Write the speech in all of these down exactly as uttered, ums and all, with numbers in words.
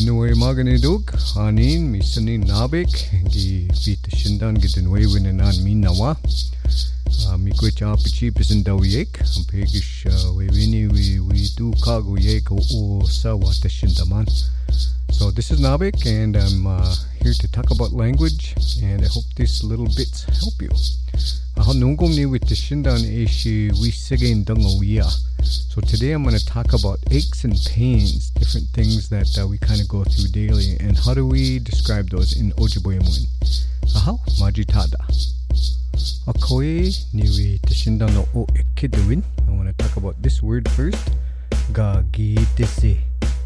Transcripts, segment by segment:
Ginuwe maganidug, hanin, misanin nabik, gi bita shindan ginuwe winanan minawa. Mikwich apichi pisindawiyek, ampegish wewini we we do kago yek o sawata shindaman. So this is Nabik, and I'm uh, here to talk about language, and I hope these little bits help you. Ahanungum with the shindan eshi we sigin dungowiya. So today I'm going to talk about aches and pains, different things that uh, we kind of go through daily, and how do we describe those in Ojibwe-Moon. Aha, majitada. Akoe niwi tashindan no o ekidwin. I want to talk about this word first. Gagi disi.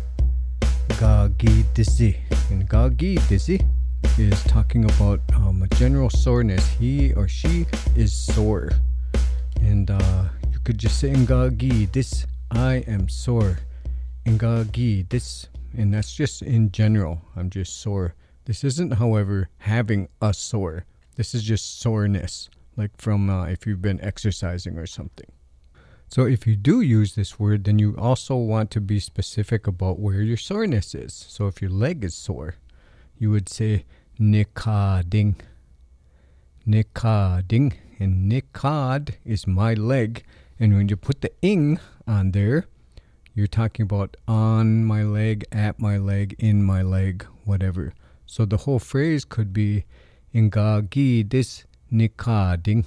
Gagi disi. And gagi disi is talking about um, a general soreness. He or she is sore. And uh, you could just say ngagi this, I am sore. Ngagi this, and that's just in general. I'm just sore. This isn't, however, having a sore. This is just soreness, like from uh, if you've been exercising or something. So if you do use this word, then you also want to be specific about where your soreness is. So if your leg is sore, you would say nikading. Nikading. And nikad is my leg. And when you put the ing on there, you're talking about on my leg, at my leg, in my leg, whatever. So the whole phrase could be ingagi dis nikading.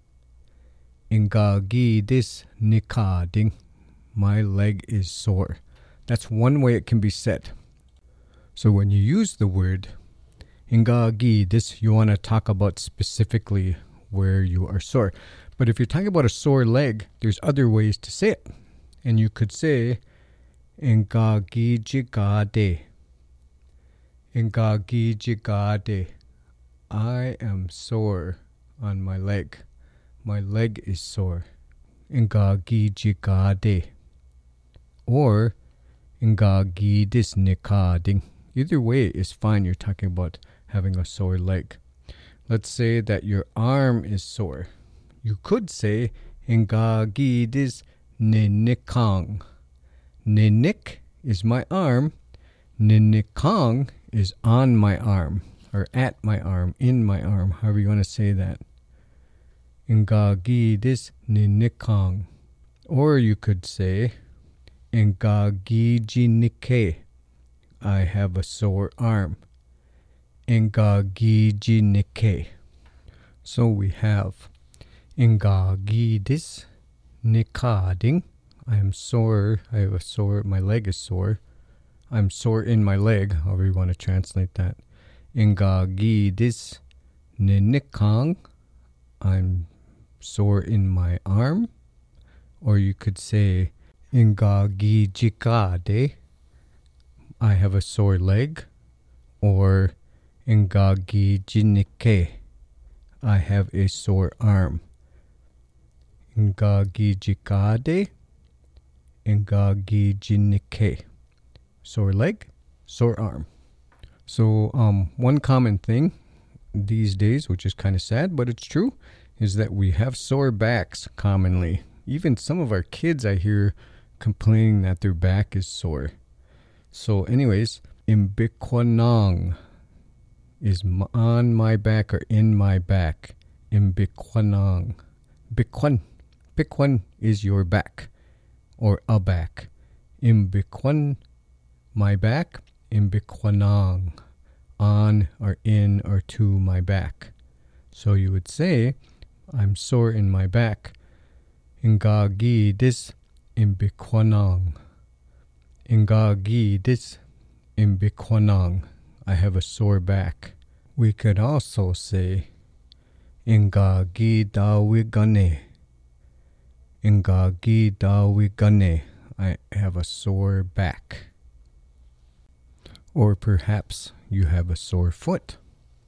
Ingagi dis nikading. My leg is sore. That's one way it can be said. So when you use the word ingagi dis, you want to talk about specifically where you are sore. But if you're talking about a sore leg, there's other ways to say it. And you could say ingagi jigade. Ingagi jigade. I am sore on my leg. My leg is sore. Ingagi jigade. Or ingagi disnikading. Either way is fine. You're talking about having a sore leg. Let's say that your arm is sore. You could say ingagi dis ninikang. Ninik is my arm. Ninikang is on my arm, or at my arm, in my arm, however you want to say that. Ingagi dis ninikang. Or you could say ingagi jinike. I have a sore arm. Ingagi jinike. So we have ingagi dis nikading. I am sore. I have a sore. My leg is sore. I'm sore in my leg, however you want to translate that. Ingagi dis ninikang. I'm sore in my arm. Or you could say ingagi jikade. I have a sore leg. Or ingagi jinike. I have a sore arm. Ingagi jikade. Ingagi jinike. Sore leg, sore arm. So um, one common thing these days, which is kind of sad, but it's true, is that we have sore backs commonly. Even some of our kids I hear complaining that their back is sore. So anyways, imbikwanang is on my back or in my back. Imbikwanang. Bikwan. Bikwan is your back or a back. Imbikwan, my back. Imbikwanang, on or in or to my back. So you would say, I'm sore in my back. Ingagi dis imbikwanang. Ingagi dis imbikwanang. I have a sore back. We could also say ingagi dawigane. Ingagi dawigane. I have a sore back. Or perhaps you have a sore foot.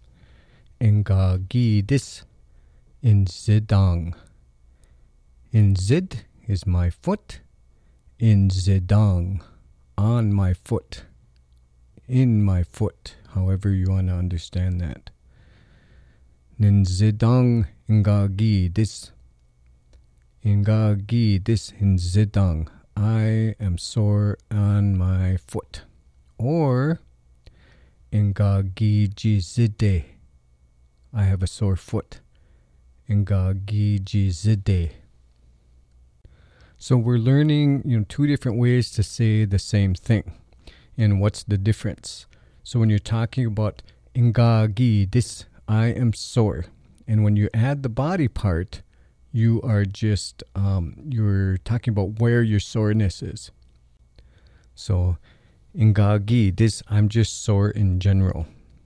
Ingagi dis inzidang. Inzid is my foot. Inzidang, on my foot. In my foot, however you want to understand that. Ninzidang ingagi dis. Ingagi dis inzidang. I am sore on my foot. Or Ingagijizide. I have a sore foot. Ingagijizide. So we're learning, you know, two different ways to say the same thing. And what's the difference? So when you're talking about ingagi, this, I am sore. And when you add the body part, you are just, um, you're talking about where your soreness is. So ingagi, this, I'm just sore in general.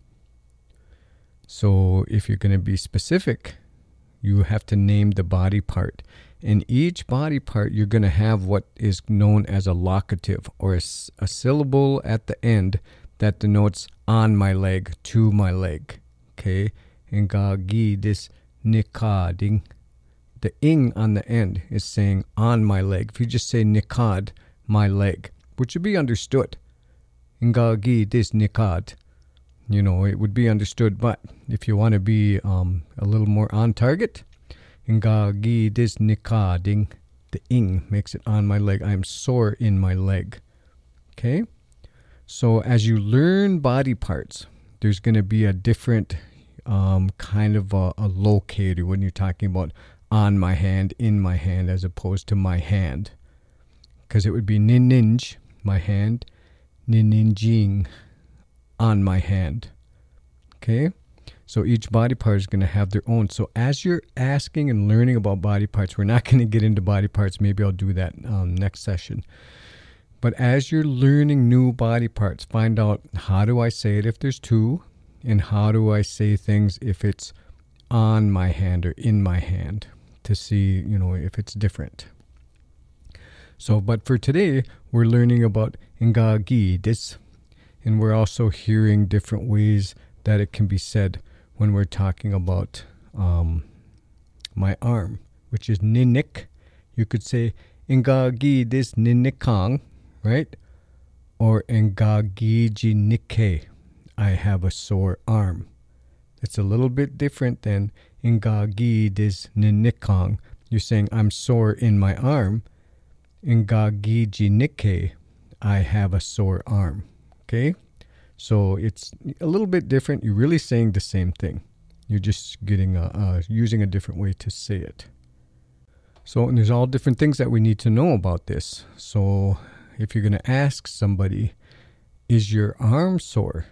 So if you're going to be specific, you have to name the body part. In each body part, you're going to have what is known as a locative, or a, a syllable at the end that denotes on my leg, to my leg. Okay? Ingagi, this nikading. The ing on the end is saying on my leg. If you just say nikad, my leg, which would be understood. Ingagi, this nikad. You know, it would be understood, but if you want to be um, a little more on target, ingagi this nikading, the ing makes it on my leg. I am sore in my leg. Okay? So as you learn body parts, there's going to be a different um, kind of a, a locator when you're talking about on my hand, in my hand, as opposed to my hand. Because it would be nininj, my hand, nininjing, on my hand. Okay? So each body part is going to have their own. So as you're asking and learning about body parts, we're not going to get into body parts. Maybe I'll do that um, next session. But as you're learning new body parts, find out, how do I say it if there's two? And how do I say things if it's on my hand or in my hand, to see, you know, if it's different. So, but for today, we're learning about ingagi, this, and we're also hearing different ways that it can be said when we're talking about um, my arm, which is ninik. You could say ingagi this ninikang, right? Or ingagiji nikke, I have a sore arm. It's a little bit different than ingagi this ninikang. You're saying I'm sore in my arm. Ingagiji nikke, I have a sore arm. Okay? So it's a little bit different. You're really saying the same thing. You're just getting a, uh, using a different way to say it. So and there's all different things that we need to know about this. So if you're going to ask somebody, is your arm sore?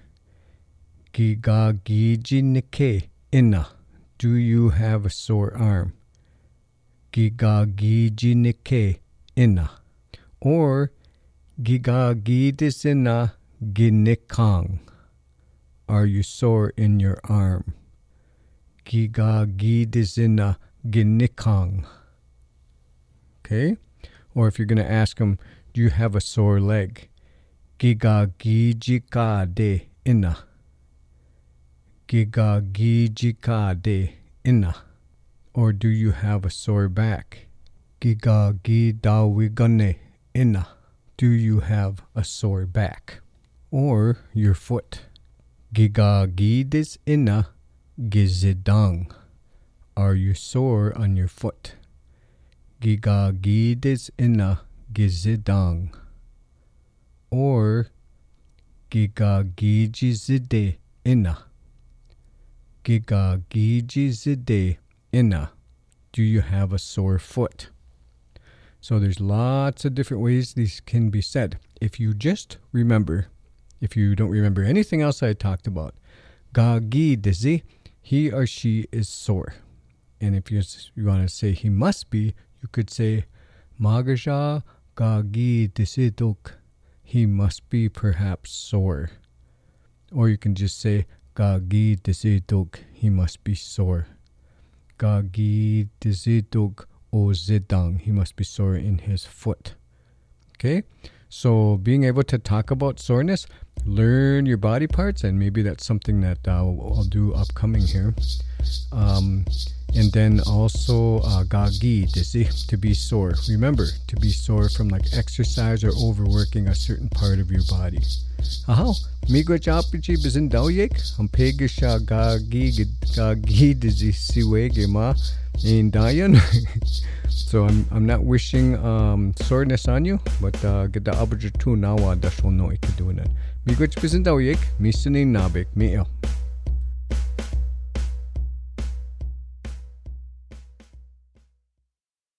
Gigagiji nikke inna. Do you have a sore arm? Gigagiji nikke inna. Or gigagidis inna ginikang. Are you sore in your arm? Gigagidis inna ginikang. Okay? Or if you're going to ask them, do you have a sore leg? Gigagijikade inna. Gigagijikade inna. Or do you have a sore back? Gigagidawigane inna. Do you have a sore back? Or your foot. Gigagidis inna gizidang. Are you sore on your foot? Gigagidis inna gizidang. Or gigagijizide inna. Gigagijizide inna. Do you have a sore foot? So there's lots of different ways these can be said. If you just remember, if you don't remember anything else I talked about, gagi dizi, he or she is sore. And if you, you want to say he must be, you could say magaja gagi disiduk. He must be perhaps sore. Or you can just say gagi disiduk. He must be sore. Gagi disiduk o zidang. He must be sore in his foot. Okay? So being able to talk about soreness, learn your body parts, and maybe that's something that uh, I'll do upcoming here. Um, and then also uh, gagi, to be sore. Remember, to be sore from like exercise or overworking a certain part of your body. Aha, migo chapichi bizin dawyek, am pegisha gagi gagi dizi siwege ma ain't dying. So I'm I'm not wishing um soreness on you, but uh gada abjur tu nawa da shono ikaduna. Mi goch bisin dawyek, mi sinin nabek mi el.